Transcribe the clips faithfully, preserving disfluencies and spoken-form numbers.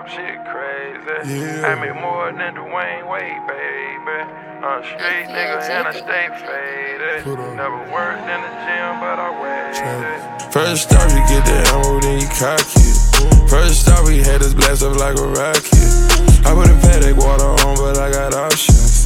Forbes, shit crazy. Yeah. I make more than Dwayne Wade, baby. I'm a street nigga and I stay faded. Never worked in the gym, but I waited. First off, you get the ammo, then you cock it. First off, we had this blast up like a rocket. I put a Paddock water on, but I got options.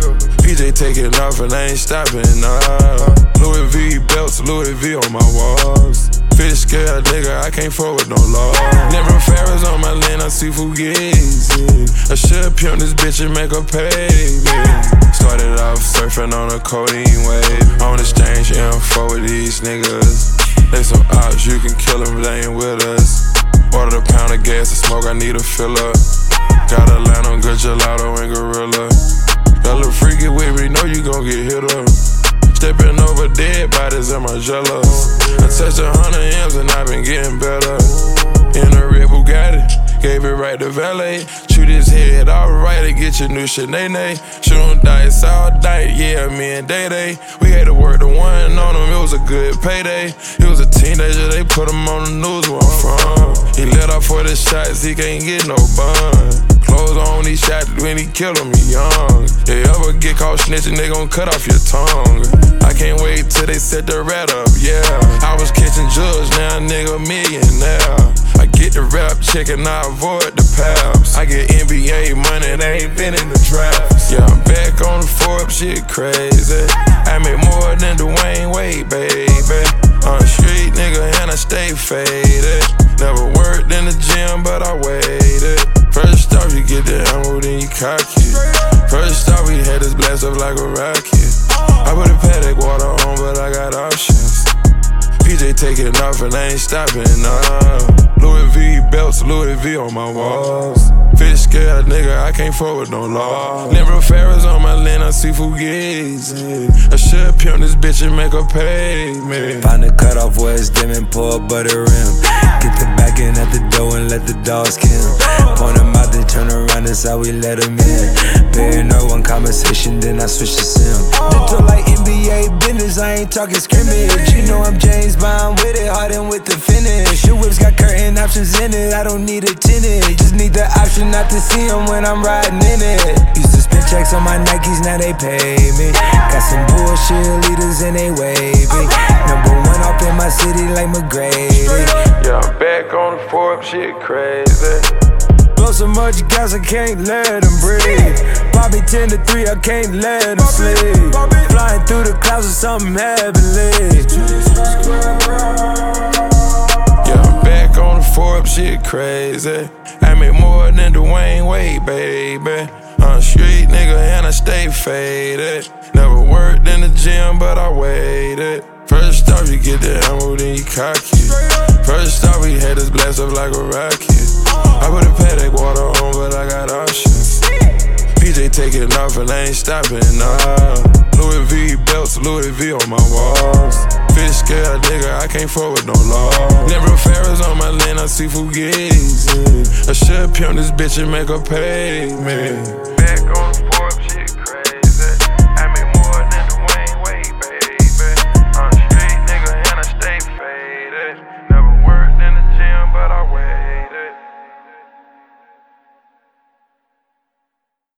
P J taking off and I ain't stopping, nah. Louis V belts, Louis V on my walls. Fish scale nigga, I can't fuck with no law. Never Ferris on my lane, I see Fugazi. I should pimp this bitch and make her pay me. Started off surfing on a codeine wave. On exchange info with these niggas. They some ops, you can kill them, they ain't with us. Ordered a pound of gas and smoke, I need a filler. Got a line on good gelato and gorilla. Got a little freaky with me, know you gon' get hit up. Stepping over dead bodies in my jealous. I touched a hundred M's and I been getting better. In a red Bugatti, gave it right to valet. Shoot his head alright to get your new shit, nay nay. Shooting dice all night, yeah, me and Day Day. We had to work the one on him, it was a good payday. He was a teenager, they put him on the news where I'm from. He let off for the shots, he can't get no bun. Clothes on, he shot when he killed him, he young. If you ever get caught snitching, they gon' cut off your tongue. I can't wait till they set the rat up, yeah. I was catching drugs, now a nigga millionaire. I get the rap check and I avoid the paps. I get N B A money, they ain't been in the drafts. Yeah, I'm back on the Forbes, shit crazy. I make more than Dwayne Wade, baby. I'm a street nigga and I stay faded. Never worked in the gym, but I waited. First off, you get the ammo, then you cock it. First off, we had this blast up like a rocket. I put a Paddock water on, but I got options. P J taking off and I ain't stopping, nah. Louis V belts, Louis V on my walls. Fish scale nigga, I can't fuck with no law. Never Ferris on my lane, I see Fugazi. I should pimp this bitch and make her pay me. Find the cutoff where it's dim and pour a butter rim. Get the back in at the door and let the dogs kill. Point them out, they turn around, that's how we let them in. Bearing no one conversation, then I switch to sim. Little like N B A business, I ain't talking scrimmage. You know I'm James Bond with it, Harden with the finish. Your whip's got curtain options in it, I don't need a tenant. Just need the option not to see them when I'm riding in it. Used to spend checks on my Nikes, now they pay me. Got some bullshit leaders and they wavy. Number one off in my city like McGrady. Yeah, I'm back on the Forbes, shit crazy. Blow so much gas, I can't let them breathe. Bobby ten to three, I can't let them sleep. Flying through the clouds with something heavenly. Yeah, I'm back on the Forbes, shit crazy. I make more than Dwayne Wade, baby. I'm a street nigga and I stay faded. Never worked in the gym, but I waited. First off, you get the ammo, then you cock it. First off, we had this blast up like a rocket. I put a Paddock water on, but I got options. P J taking off and I ain't stopping, nah. Louis V belts, Louis V on my walls. Fish scale nigga, I can't fuck with no law. Never Ferris on my lane, I see Fugazi. I should pimp this bitch and make her pay me. Back on the Forbes.